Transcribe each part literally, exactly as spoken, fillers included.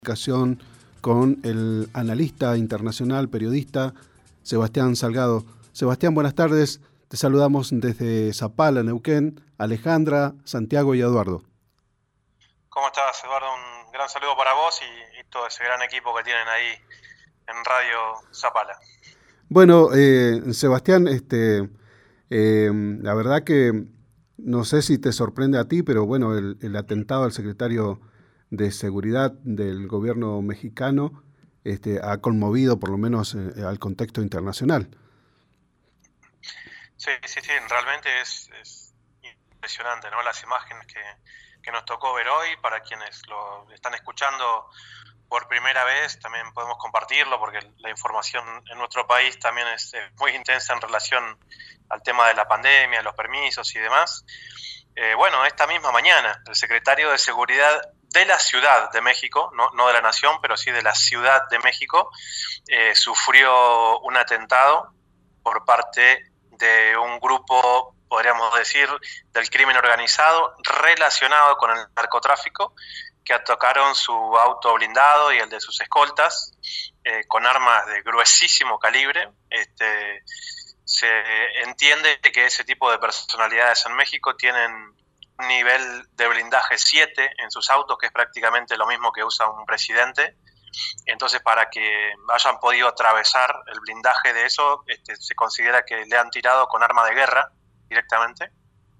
Comunicación con el analista internacional, periodista Sebastián Salgado. Sebastián, buenas tardes. Te saludamos desde Zapala, Neuquén, Alejandra, Santiago y Eduardo. ¿Cómo estás, Eduardo? Un gran saludo para vos y, y todo ese gran equipo que tienen ahí en Radio Zapala. Bueno, eh, Sebastián, este, eh, la verdad que no sé si te sorprende a ti, pero bueno, el, el atentado al secretario de Seguridad del gobierno mexicano este, ha conmovido por lo menos eh, al contexto internacional. Sí, sí, sí, realmente es, es impresionante, ¿no? Las imágenes que, que nos tocó ver hoy, para quienes lo están escuchando por primera vez, también podemos compartirlo porque la información en nuestro país también es muy intensa en relación al tema de la pandemia, los permisos y demás. Eh, bueno, esta misma mañana, el secretario de Seguridad de la Ciudad de México, no, no de la Nación, pero sí de la Ciudad de México, eh, sufrió un atentado por parte de un grupo, podríamos decir, del crimen organizado relacionado con el narcotráfico, que atacaron su auto blindado y el de sus escoltas eh, con armas de gruesísimo calibre. Este, se entiende que ese tipo de personalidades en México tienen un nivel de blindaje siete en sus autos, que es prácticamente lo mismo que usa un presidente. Entonces, para que hayan podido atravesar el blindaje de eso, este, se considera que le han tirado con arma de guerra directamente.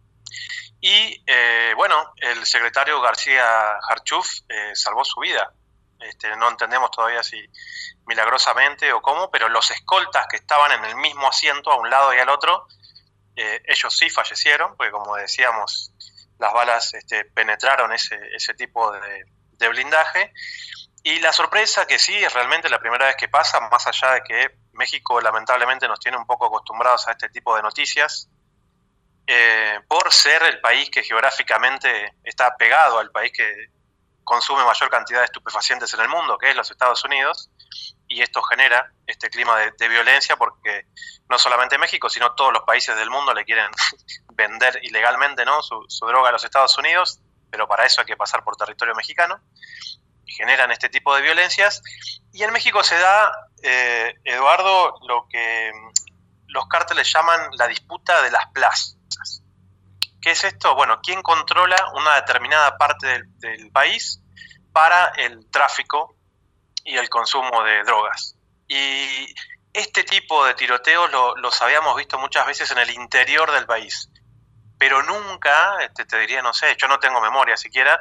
Y eh, bueno, el secretario García Harfuch eh, salvó su vida. Este, no entendemos todavía si milagrosamente o cómo, pero los escoltas que estaban en el mismo asiento a un lado y al otro, eh, ellos sí fallecieron, porque como decíamos, las balas este, penetraron ese, ese tipo de, de blindaje. Y la sorpresa que sí, es realmente la primera vez que pasa, más allá de que México lamentablemente nos tiene un poco acostumbrados a este tipo de noticias, eh, por ser el país que geográficamente está pegado al país que consume mayor cantidad de estupefacientes en el mundo, que es los Estados Unidos, y esto genera este clima de, de violencia porque no solamente México, sino todos los países del mundo le quieren vender ilegalmente, ¿no?, su, su droga a los Estados Unidos, pero para eso hay que pasar por territorio mexicano. Generan este tipo de violencias, y en México se da, eh, Eduardo, lo que los cárteles llaman la disputa de las plazas. ¿Qué es esto? Bueno, ¿quién controla una determinada parte del, del país para el tráfico y el consumo de drogas? Y este tipo de tiroteos lo, los habíamos visto muchas veces en el interior del país, pero nunca, este, te diría, no sé, yo no tengo memoria siquiera,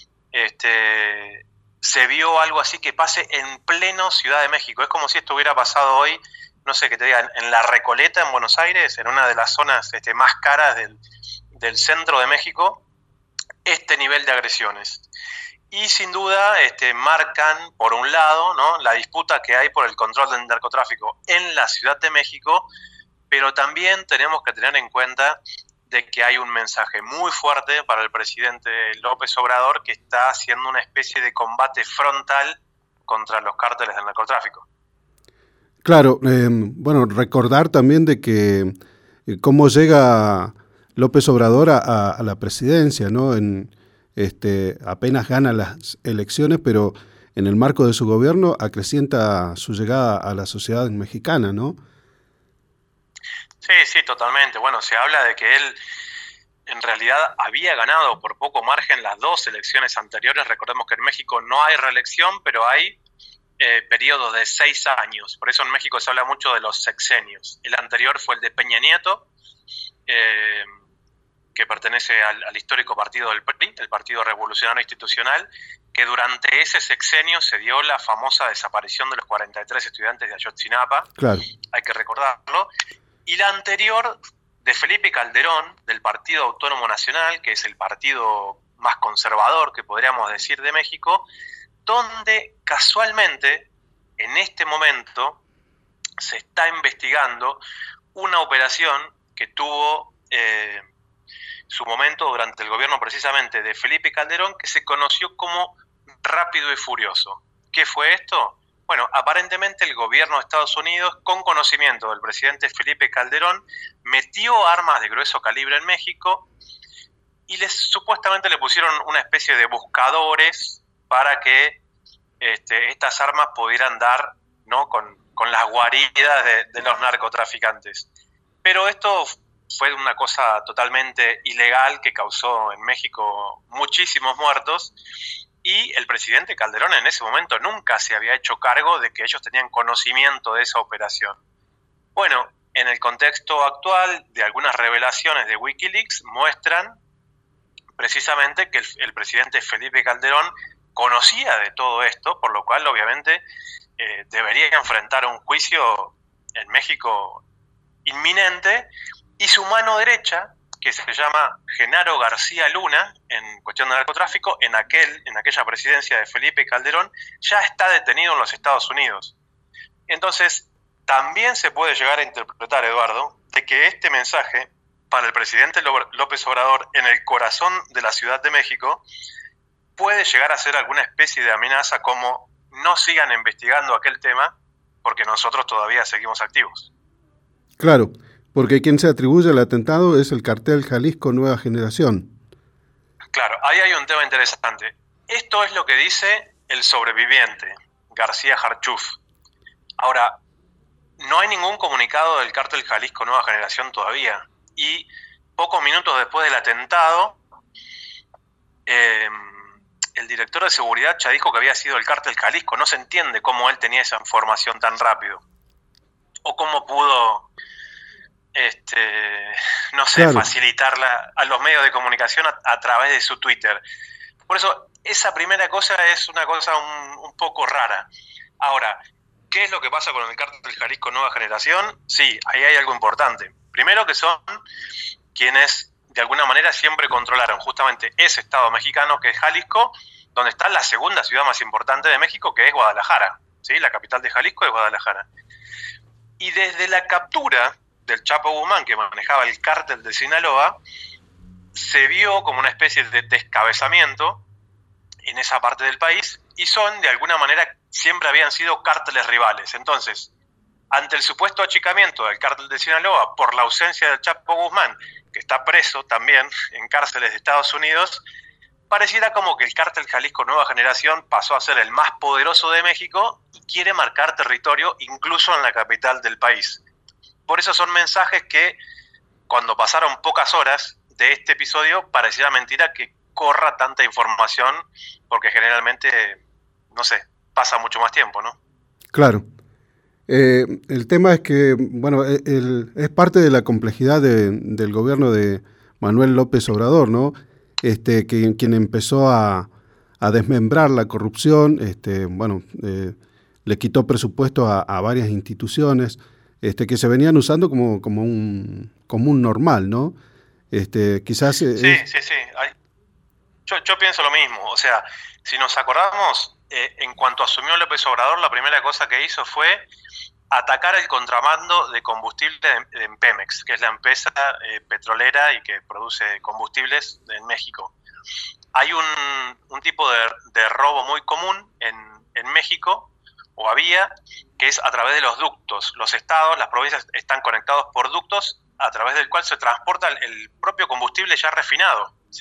este... se vio algo así que pase en pleno Ciudad de México. Es como si esto hubiera pasado hoy, no sé, que te digan, en La Recoleta, en Buenos Aires, en una de las zonas este, más caras del, del centro de México, este nivel de agresiones. Y sin duda este, marcan, por un lado, ¿no?, la disputa que hay por el control del narcotráfico en la Ciudad de México, pero también tenemos que tener en cuenta de que hay un mensaje muy fuerte para el presidente López Obrador, que está haciendo una especie de combate frontal contra los cárteles del narcotráfico. Claro, eh, bueno, recordar también de que eh, cómo llega López Obrador a, a, a la presidencia, ¿no? En, este, apenas gana las elecciones, pero en el marco de su gobierno acrecienta su llegada a la sociedad mexicana, ¿no? Sí, sí, totalmente. Bueno, se habla de que él en realidad había ganado por poco margen las dos elecciones anteriores. Recordemos que en México no hay reelección, pero hay eh, periodos de seis años. Por eso en México se habla mucho de los sexenios. El anterior fue el de Peña Nieto, eh, que pertenece al, al histórico partido del P R I, el Partido Revolucionario Institucional, que durante ese sexenio se dio la famosa desaparición de los cuarenta y tres estudiantes de Ayotzinapa. Claro. Hay que recordarlo. Y la anterior, de Felipe Calderón, del Partido Autónomo Nacional, que es el partido más conservador que podríamos decir de México, donde casualmente en este momento se está investigando una operación que tuvo eh, su momento durante el gobierno precisamente de Felipe Calderón, que se conoció como Rápido y Furioso. ¿Qué fue esto? Bueno, aparentemente el gobierno de Estados Unidos, con conocimiento del presidente Felipe Calderón, metió armas de grueso calibre en México y les supuestamente le pusieron una especie de buscadores para que este, estas armas pudieran dar, ¿no?, con, con las guaridas de, de los narcotraficantes. Pero esto fue una cosa totalmente ilegal que causó en México muchísimos muertos, y el presidente Calderón en ese momento nunca se había hecho cargo de que ellos tenían conocimiento de esa operación. Bueno, en el contexto actual de algunas revelaciones de Wikileaks muestran precisamente que el, el presidente Felipe Calderón conocía de todo esto, por lo cual obviamente eh, debería enfrentar un juicio en México inminente, y su mano derecha, que se llama Genaro García Luna, en cuestión de narcotráfico, en, aquel, en aquella presidencia de Felipe Calderón, ya está detenido en los Estados Unidos. Entonces, también se puede llegar a interpretar, Eduardo, de que este mensaje para el presidente López Obrador en el corazón de la Ciudad de México puede llegar a ser alguna especie de amenaza, como no sigan investigando aquel tema porque nosotros todavía seguimos activos. Claro, porque quien se atribuye al atentado es el cartel Jalisco Nueva Generación. Claro, ahí hay un tema interesante. Esto es lo que dice el sobreviviente, García Harchuf. Ahora, no hay ningún comunicado del cártel Jalisco Nueva Generación todavía, y pocos minutos después del atentado, eh, el director de seguridad ya dijo que había sido el cártel Jalisco. No se entiende cómo él tenía esa información tan rápido, o cómo pudo, este, no sé, claro, facilitarla a los medios de comunicación a, a través de su Twitter. Por eso, esa primera cosa es una cosa un, un poco rara. Ahora, ¿qué es lo que pasa con el cártel Jalisco Nueva Generación? Sí, ahí hay algo importante. Primero, que son quienes de alguna manera siempre controlaron justamente ese estado mexicano que es Jalisco, donde está la segunda ciudad más importante de México, que es Guadalajara, ¿sí? La capital de Jalisco es Guadalajara. Y desde la captura del Chapo Guzmán, que manejaba el cártel de Sinaloa, se vio como una especie de descabezamiento en esa parte del país, y son, de alguna manera, siempre habían sido cárteles rivales. Entonces, ante el supuesto achicamiento del cártel de Sinaloa por la ausencia del Chapo Guzmán, que está preso también en cárceles de Estados Unidos, pareciera como que el cártel Jalisco Nueva Generación pasó a ser el más poderoso de México y quiere marcar territorio incluso en la capital del país. Por eso son mensajes que, cuando pasaron pocas horas de este episodio, pareciera mentira que corra tanta información, porque generalmente, no sé, pasa mucho más tiempo, ¿no? Claro. Eh, el tema es que, bueno, el, es parte de la complejidad de, del gobierno de Manuel López Obrador, ¿no? Este, que, quien empezó a, a desmembrar la corrupción, este, bueno, eh, le quitó presupuesto a, a varias instituciones, este, que se venían usando como, como un como un normal, ¿no? Este, quizás... Eh, sí, es... sí, sí. Hay... Yo, yo pienso lo mismo. O sea, si nos acordamos, eh, en cuanto asumió López Obrador, la primera cosa que hizo fue atacar el contrabando de combustible de, de Pemex, que es la empresa eh, petrolera y que produce combustibles en México. Hay un, un tipo de, de robo muy común en, en México, o había, que es a través de los ductos. Los estados, las provincias están conectados por ductos a través del cual se transporta el, el propio combustible ya refinado, ¿sí?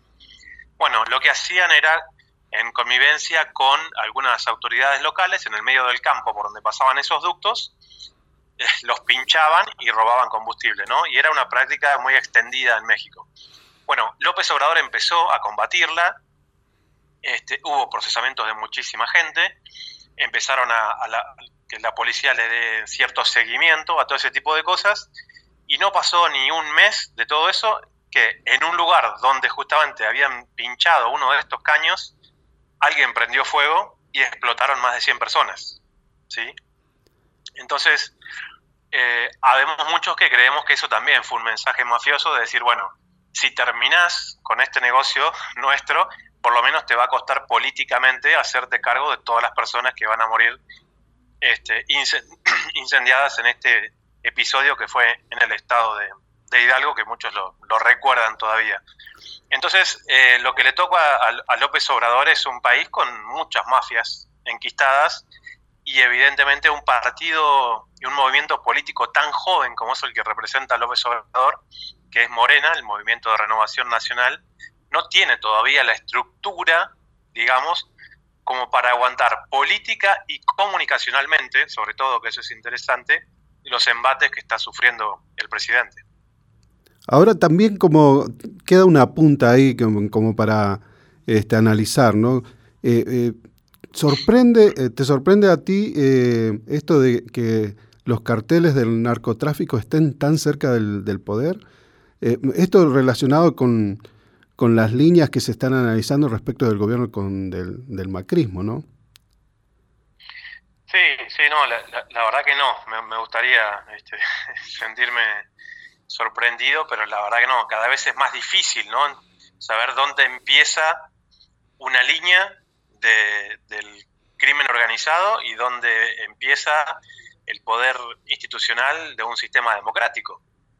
Bueno, lo que hacían era, en connivencia con algunas autoridades locales, en el medio del campo por donde pasaban esos ductos, eh, los pinchaban y robaban combustible, ¿no? Y era una práctica muy extendida en México. Bueno, López Obrador empezó a combatirla, este, hubo procesamientos de muchísima gente, empezaron a, a la, que la policía le dé cierto seguimiento a todo ese tipo de cosas, y no pasó ni un mes de todo eso que en un lugar donde justamente habían pinchado uno de estos caños, alguien prendió fuego y explotaron más de cien personas, ¿sí? Entonces, eh, habemos muchos que creemos que eso también fue un mensaje mafioso de decir, bueno, si terminás con este negocio nuestro, por lo menos te va a costar políticamente hacerte cargo de todas las personas que van a morir este, incendiadas en este episodio que fue en el estado de, de Hidalgo, que muchos lo, lo recuerdan todavía. Entonces, eh, lo que le toca a, a López Obrador es un país con muchas mafias enquistadas y evidentemente un partido y un movimiento político tan joven como es el que representa a López Obrador, que es Morena, el Movimiento de Renovación Nacional, no tiene todavía la estructura, digamos, como para aguantar política y comunicacionalmente, sobre todo, que eso es interesante, los embates que está sufriendo el presidente. Ahora también como queda una punta ahí como, como para este, analizar, ¿no? Eh, eh, sorprende, eh, ¿Te sorprende a ti eh, esto de que los carteles del narcotráfico estén tan cerca del, del poder? Eh, esto relacionado con, con las líneas que se están analizando respecto del gobierno con del, del macrismo, ¿no? Sí, sí, no, la, la, la verdad que no. Me, me gustaría este, sentirme sorprendido, pero la verdad que no. Cada vez es más difícil, ¿no? Saber dónde empieza una línea de, del crimen organizado y dónde empieza el poder institucional de un sistema democrático.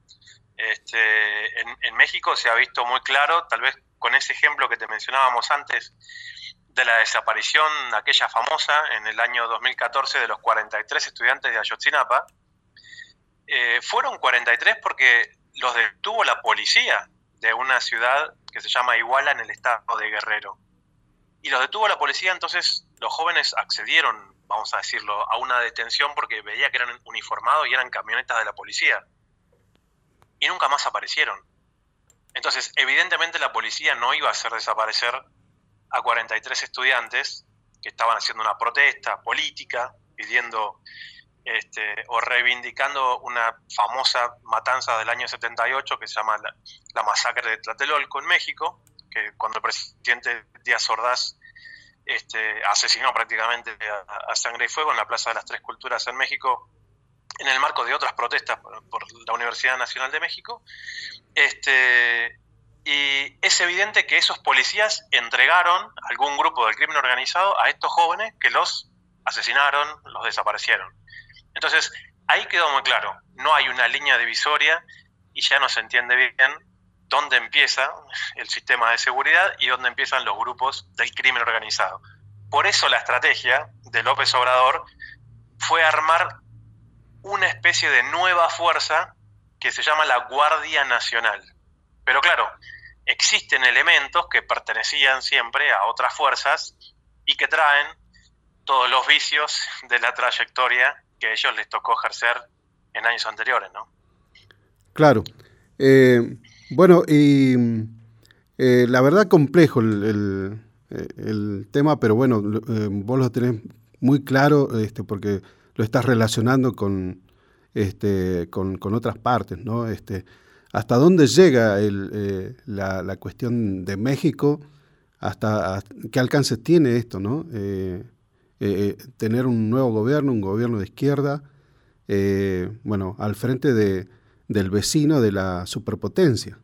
Este, en, en México se ha visto muy claro, tal vez con ese ejemplo que te mencionábamos antes, de la desaparición aquella famosa en el año dos mil catorce de los cuarenta y tres estudiantes de Ayotzinapa. Eh, fueron cuarenta y tres porque los detuvo la policía de una ciudad que se llama Iguala en el estado de Guerrero. Y los detuvo la policía, entonces los jóvenes accedieron, vamos a decirlo, a una detención porque veía que eran uniformados y eran camionetas de la policía. Y nunca más aparecieron. Entonces, evidentemente la policía no iba a hacer desaparecer a cuarenta y tres estudiantes que estaban haciendo una protesta política, pidiendo este, o reivindicando una famosa matanza del año setenta y ocho que se llama la, la masacre de Tlatelolco en México, que cuando el presidente Díaz Ordaz este, asesinó prácticamente a, a sangre y fuego en la Plaza de las Tres Culturas en México, en el marco de otras protestas por, por la Universidad Nacional de México. Este, y es evidente que esos policías entregaron a algún grupo del crimen organizado a estos jóvenes que los asesinaron, los desaparecieron. Entonces, ahí quedó muy claro, no hay una línea divisoria y ya no se entiende bien dónde empieza el sistema de seguridad y dónde empiezan los grupos del crimen organizado. Por eso la estrategia de López Obrador fue armar una especie de nueva fuerza que se llama la Guardia Nacional. Pero claro, existen elementos que pertenecían siempre a otras fuerzas y que traen todos los vicios de la trayectoria que a ellos les tocó ejercer en años anteriores, ¿no? Claro. Eh, bueno, y eh, la verdad complejo el, el, el tema, pero bueno, eh, vos lo tenés muy claro este, porque lo estás relacionando con, este, con, con otras partes, ¿no? Este, ¿hasta dónde llega el, eh, la, la cuestión de México? ¿Hasta, hasta qué alcance tiene esto, ¿no? Eh, eh, tener un nuevo gobierno, un gobierno de izquierda, eh, bueno, al frente de, del vecino de la superpotencia.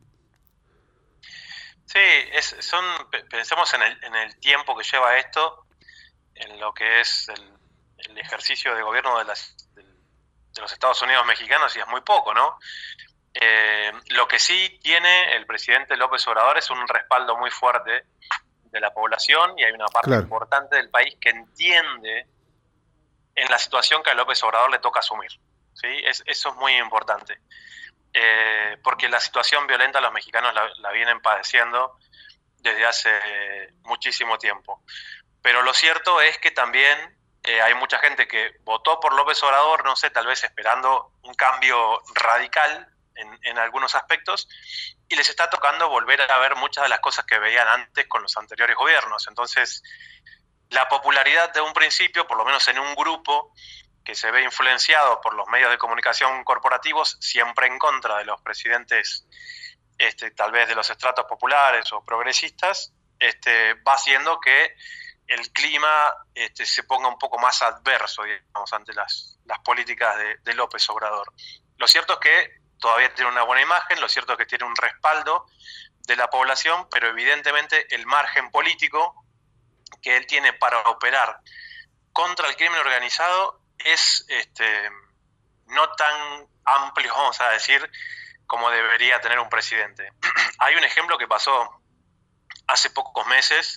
Sí, es, son, pensemos en el, en el tiempo que lleva esto, en lo que es el, el ejercicio de gobierno de, las, de, de los Estados Unidos mexicanos, y es muy poco, ¿no? Eh, lo que sí tiene el presidente López Obrador es un respaldo muy fuerte de la población, y hay una parte claro. importante del país que entiende en la situación que a López Obrador le toca asumir, ¿sí? Es, eso es muy importante, eh, porque la situación violenta los mexicanos la, la vienen padeciendo desde hace muchísimo tiempo. Pero lo cierto es que también eh, hay mucha gente que votó por López Obrador, no sé, tal vez esperando un cambio radical en, en algunos aspectos, y les está tocando volver a ver muchas de las cosas que veían antes con los anteriores gobiernos. Entonces, la popularidad de un principio, por lo menos en un grupo que se ve influenciado por los medios de comunicación corporativos, siempre en contra de los presidentes, este, tal vez de los estratos populares o progresistas, este, va haciendo que el clima este, se ponga un poco más adverso, digamos, ante las, las políticas de, de López Obrador. Lo cierto es que todavía tiene una buena imagen, lo cierto es que tiene un respaldo de la población, pero evidentemente el margen político que él tiene para operar contra el crimen organizado es este, no tan amplio, vamos a decir, como debería tener un presidente. Hay un ejemplo que pasó hace pocos meses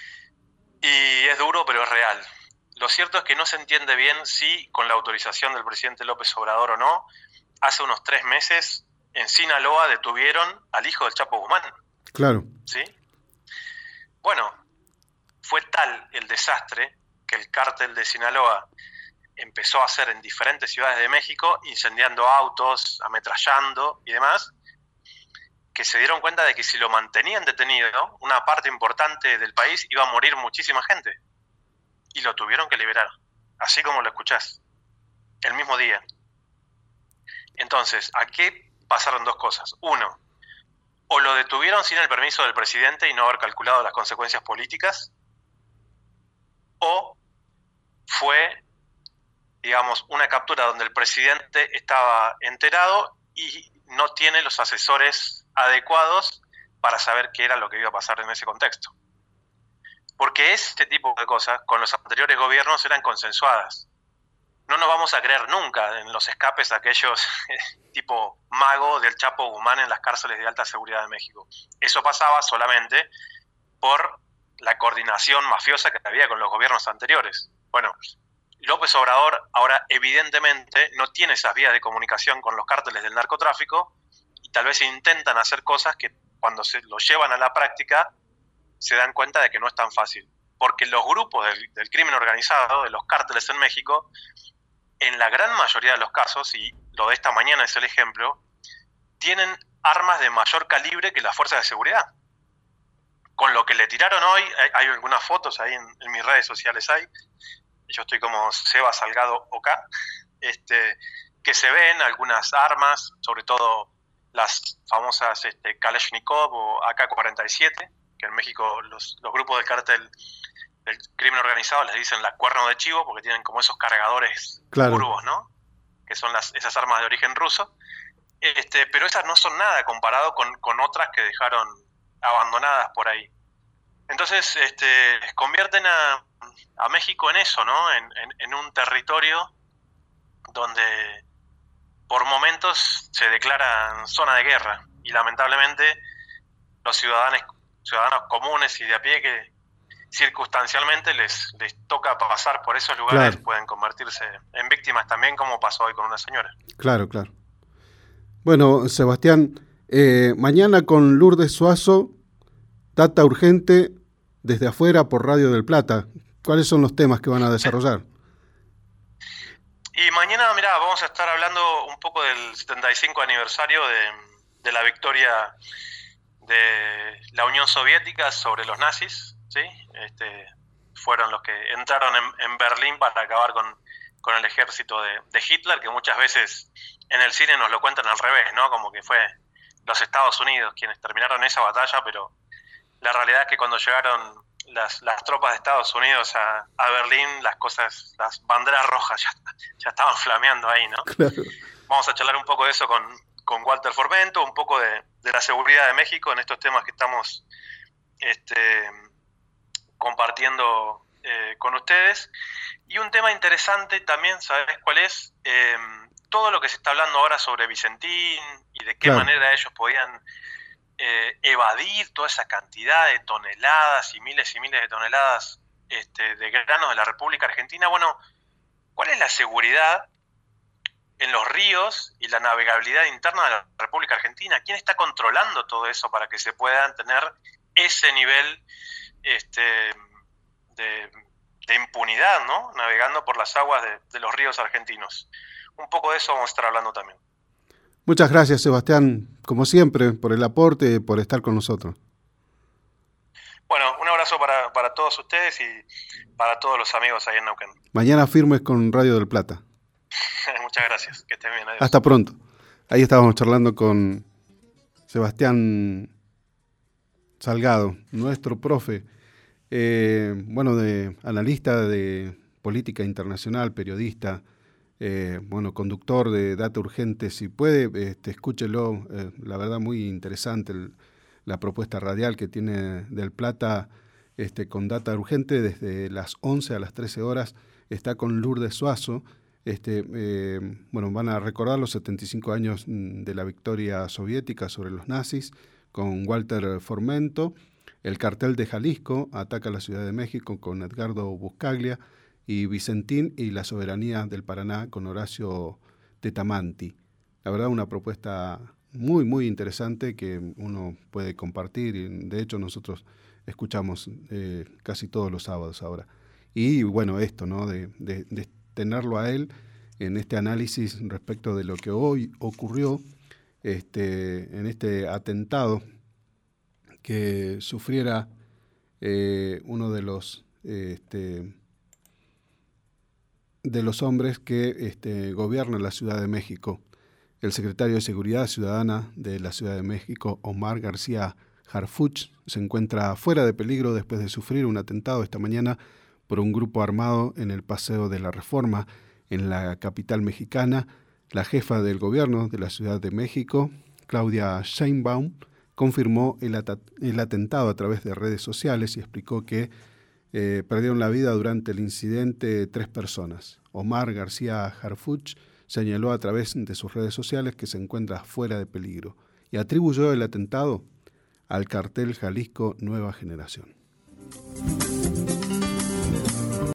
y es duro, pero es real. Lo cierto es que no se entiende bien si con la autorización del presidente López Obrador o no. Hace unos tres meses en Sinaloa detuvieron al hijo del Chapo Guzmán. Claro. ¿Sí? Bueno, fue tal el desastre que el cártel de Sinaloa empezó a hacer en diferentes ciudades de México, incendiando autos, ametrallando y demás, que se dieron cuenta de que si lo mantenían detenido, una parte importante del país iba a morir muchísima gente. Y lo tuvieron que liberar, así como lo escuchás, el mismo día. Entonces, aquí pasaron dos cosas. Uno, o lo detuvieron sin el permiso del presidente y no haber calculado las consecuencias políticas, o fue, digamos, una captura donde el presidente estaba enterado y no tiene los asesores adecuados para saber qué era lo que iba a pasar en ese contexto. Porque este tipo de cosas con los anteriores gobiernos eran consensuadas. No nos vamos a creer nunca en los escapes aquellos tipo mago del Chapo Guzmán en las cárceles de alta seguridad de México. Eso pasaba solamente por la coordinación mafiosa que había con los gobiernos anteriores. Bueno, López Obrador ahora evidentemente no tiene esas vías de comunicación con los cárteles del narcotráfico y tal vez intentan hacer cosas que cuando se lo llevan a la práctica se dan cuenta de que no es tan fácil. Porque los grupos del, del crimen organizado, de los cárteles en México, en la gran mayoría de los casos, y lo de esta mañana es el ejemplo, tienen armas de mayor calibre que las fuerzas de seguridad. Con lo que le tiraron hoy, hay, hay algunas fotos ahí en, en mis redes sociales, hay, yo estoy como Seba Salgado OK, este, que se ven algunas armas, sobre todo las famosas este, Kalashnikov o A K cuarenta y siete, que en México los, los grupos del cártel del crimen organizado les dicen la cuerno de chivo porque tienen como esos cargadores claro. curvos, ¿no? Que son las, esas armas de origen ruso. Este, pero esas no son nada comparado con, con otras que dejaron abandonadas por ahí. Entonces, este, convierten a, a México en eso, ¿no? En, en, en un territorio donde por momentos se declara zona de guerra y lamentablemente los ciudadanos, ciudadanos comunes y de a pie que circunstancialmente les, les toca pasar por esos lugares, claro, pueden convertirse en víctimas también, como pasó hoy con una señora. Claro, claro. Bueno, Sebastián, eh, mañana con Lourdes Suazo, Data Urgente desde afuera por Radio del Plata. ¿Cuáles son los temas que van a desarrollar? Y mañana, mirá, vamos a estar hablando un poco del setenta y cinco aniversario de, de la victoria de la Unión Soviética sobre los nazis, ¿sí? Este, fueron los que entraron en, en Berlín para acabar con, con el ejército de, de Hitler, que muchas veces en el cine nos lo cuentan al revés, ¿no? Como que fue los Estados Unidos quienes terminaron esa batalla, pero la realidad es que cuando llegaron las, las tropas de Estados Unidos a, a Berlín, las cosas, las banderas rojas ya, ya estaban flameando ahí, ¿no? Claro. Vamos a charlar un poco de eso con, con Walter Formento, un poco de, de la seguridad de México en estos temas que estamos este, compartiendo eh, con ustedes. Y un tema interesante también, ¿sabes cuál es? Eh, todo lo que se está hablando ahora sobre Vicentín y de qué claro. manera ellos podían eh, evadir toda esa cantidad de toneladas y miles y miles de toneladas este, de granos de la República Argentina. Bueno, ¿cuál es la seguridad en los ríos y la navegabilidad interna de la República Argentina? ¿Quién está controlando todo eso para que se puedan tener ese nivel este, de, de impunidad, ¿no? Navegando por las aguas de, de los ríos argentinos. Un poco de eso vamos a estar hablando también. Muchas gracias, Sebastián, como siempre, por el aporte y por estar con nosotros. Bueno, un abrazo para, para todos ustedes y para todos los amigos ahí en Neuquén. Mañana firmes con Radio del Plata. Muchas gracias, que estén bien. Adiós. Hasta pronto. Ahí estábamos charlando con Sebastián Salgado, nuestro profe, eh, bueno, de analista de política internacional, periodista, eh, bueno, conductor de Data Urgente. Si puede, este, escúchelo, eh, la verdad muy interesante el, la propuesta radial que tiene del Plata este, con Data Urgente desde las once a las trece horas. Está con Lourdes Suazo. Este, eh, bueno, van a recordar los setenta y cinco años de la victoria soviética sobre los nazis, con Walter Formento. El cartel de Jalisco ataca a la Ciudad de México con Edgardo Buscaglia, y Vicentín y la soberanía del Paraná con Horacio Tetamanti. La verdad, una propuesta muy, muy interesante que uno puede compartir. De hecho, nosotros escuchamos eh, casi todos los sábados ahora. Y bueno, esto, ¿no? De, de, de tenerlo a él en este análisis respecto de lo que hoy ocurrió este, en este atentado que sufriera eh, uno de los eh, este, de los hombres que este, gobiernan la Ciudad de México. El secretario de Seguridad Ciudadana de la Ciudad de México, Omar García Harfuch, se encuentra fuera de peligro después de sufrir un atentado esta mañana por un grupo armado en el Paseo de la Reforma, en la capital mexicana. La jefa del gobierno de la Ciudad de México, Claudia Sheinbaum, confirmó el, at- el atentado a través de redes sociales y explicó que eh, perdieron la vida durante el incidente tres personas. Omar García Harfuch señaló a través de sus redes sociales que se encuentra fuera de peligro y atribuyó el atentado al cartel Jalisco Nueva Generación.